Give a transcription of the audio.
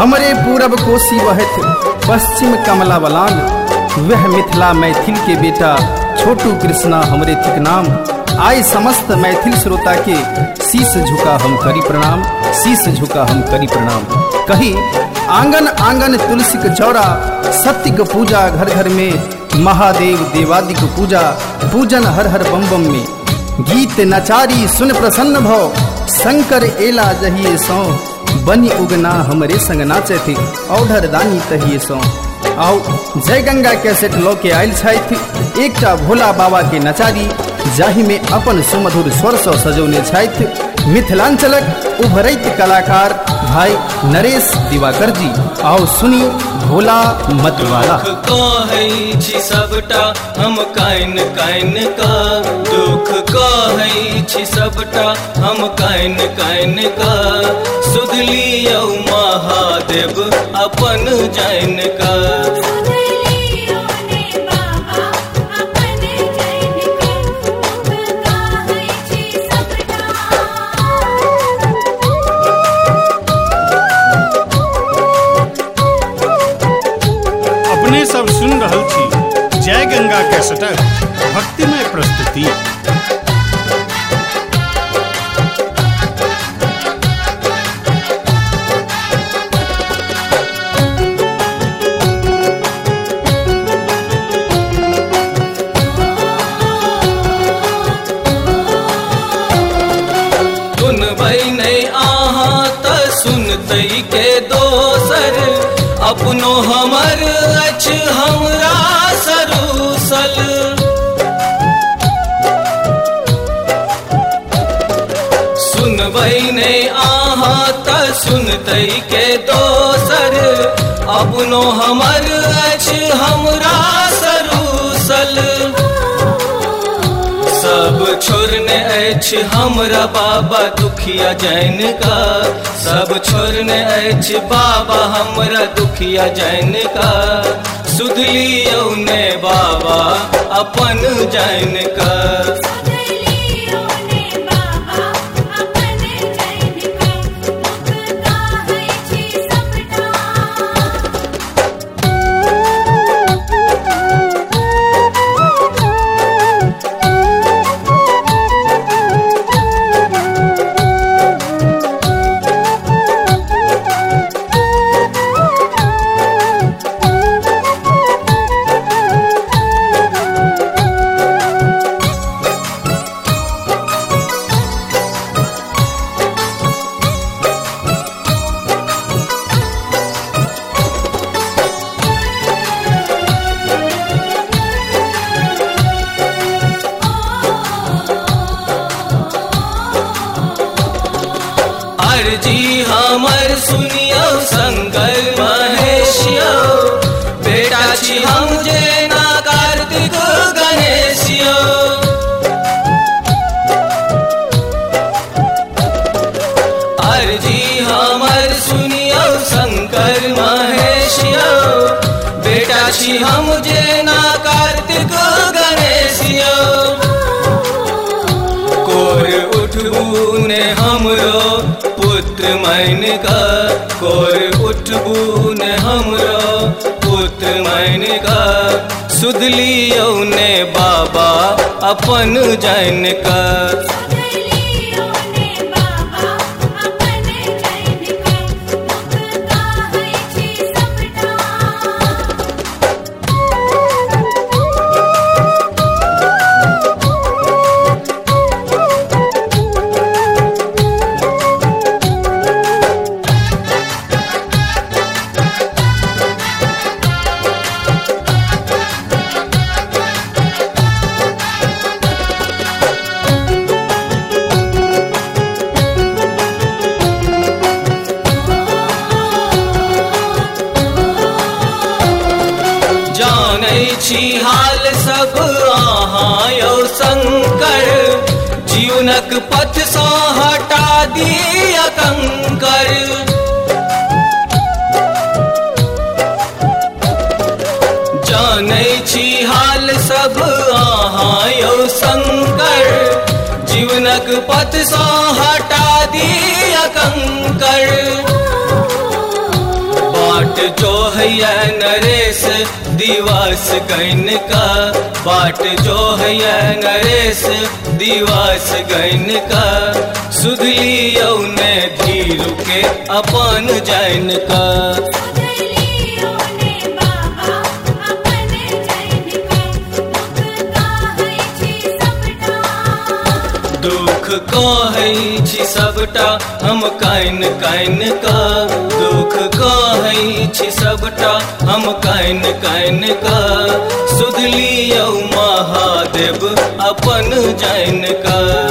हमरे पूरब कोसी बहत पश्चिम कमला बलान, वह मिथिला मैथिल के बेटा छोटू कृष्णा हमरे थिक नाम। आए समस्त मैथिल श्रोता के शीश झुका हम करी प्रणाम, शीश झुका हम करी प्रणाम। कही आंगन आंगन तुलसी के चौरा, सत्य को पूजा घर घर में, महादेव देवादिक पूजा, पूजन हर हर बम बम में। गीत नचारी सुन प्रसन्न भव, शंकर एला जहिए सौ, बनी उगना हमरे संग नाचे थे, औधर दानी तहिए सौ। आओ जय गंगा कैसेट लो के आयल छाइत एकटा भोला बाबा के नचारी, जाहि में अपन सुमधुर स्वर सौ सजौने छाइत मिथिलांचलक उभरैत कलाकार भाई नरेश दिवाकर जी। आओ सुनी भोला मतवाला। सबटा हम काइन काइन का, दुख कहै छी सबटा हम काइन काइन का, सुध लियौ महादेव अपन जाइन का। अपने सब सुन रहल छी जय गंगा कैसेटक भक्तिमय प्रस्तुति। सुनबै नहीं आहाँ त सुनतै के दोसर, अपनो हमर अछि हमरा सरूसल। सुनबै नहीं आहाँ त सुनतै के दोसर, अपनो हमर अछि हमरा सरूसल। सब छोड़ने अछि हमरा बाबा दुखिया जैन का, सब छोड़ने अछि बाबा हमरा दुखिया जैन का, सुध लियौ ने बाबा अपन जैन का। अर्जी हमर सुनियो शंकर महेशियो, बेटा छी हम जेना कार्तिक गणेशियो। अर्जी हमर सुनियो शंकर महेशियो, बेटा छी हम जेना कार्तिक गणेशियो। कोर उठबू ने हमरो पुत्र मैन का, कोर उठबू ने हमरो पुत्र मैन का, सुध लियौ ने बाबा अपन जैन का। छी हाल सब आहाँ यौ शंकर, जीवनक पथ सँ हटा दिया कंकर। जानै छी हाल सब आहाँ यौ शंकर, जीवनक पथ सँ हटा दिया कंकर। बाट जो हैया नरेश दिवास गैन का, बाट जो हैया नरेश दिवास गैन का, सुधली औने धीरू के अपन जैन का। दुख कहै छी सबटा हम काइन काइन का, दुख कहै छी सबटा हम काइन काइन का, सुधली औ महादेव अपन जैन का।